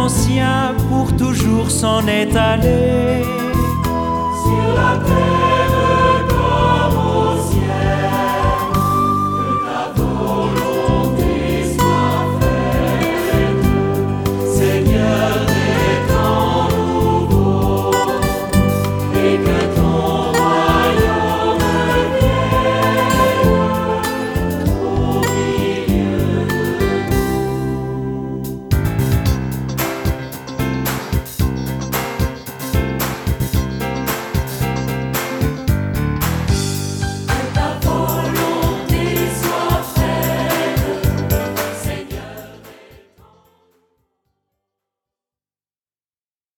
ancien pour toujours s'en est allé. Sur la terre